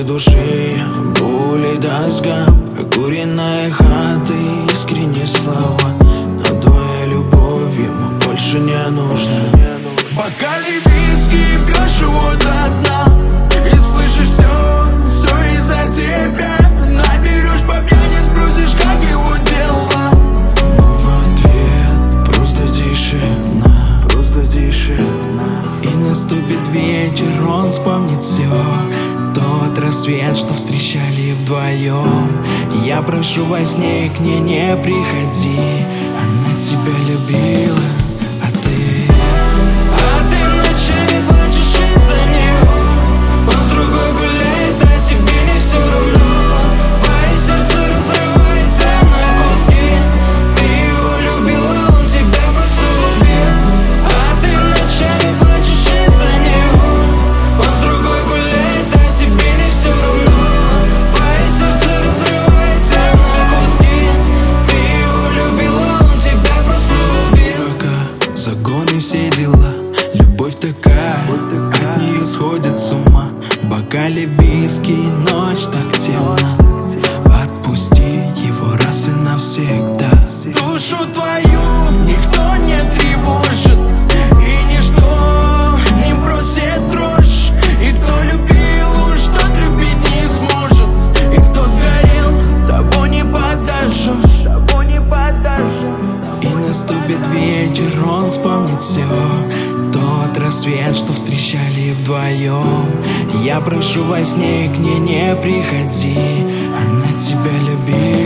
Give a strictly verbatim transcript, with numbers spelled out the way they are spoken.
души, боли, тоска, прокуренная хата и искренние слова. Но твоя любовь ему больше не нужна. В бокале виски пьешь его до дна и слышишь все, все из-за тебя. Наберешь по пьяни, спросишь, как его дела. Но в ответ просто тишина, просто тишина. И наступит вечер, он вспомнит все, тот рассвет, что встречали вдвоем. Я прошу во сне, к ней не приходи, она тебя любила, а ты А ты ночами плачешь из-за него. Он с другой гуляет, а тебе не все равно. Твое сердце разрывается на куски. Ты его любила, он тебя просто убил. А ты ночами плачешь из-за него. Он с другой гуляет, а тебе не все равно. Твое сердце разрывается на куски. Ты его любила, он тебя просто убил. пока загоны, все дела. Любовь такая, от нее сходит с ума. В бокале виски, ночь так темна. Отпусти его раз и навсегда. Душу твою никто не тревожит, и ничто не бросит дрожь. И кто любил, уж тот любить не сможет. И кто сгорел, того не подожжешь, того не подожжешь. И наступит вечер, он вспомнит все, тот рассвет, что встречали вдвоем. Я прошу во сне, к ней не приходи, она тебя любила.